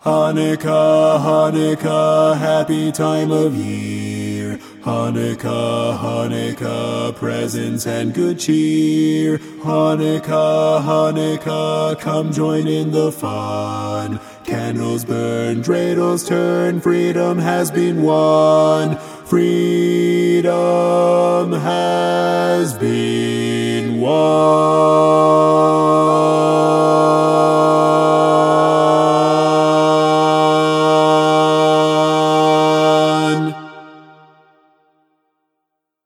Hanukkah, Hanukkah, happy time of year. Hanukkah, Hanukkah, presents and good cheer. Hanukkah, Hanukkah, come join in the fun. Candles burn, dreidels turn, freedom has been won. Freedom has been won.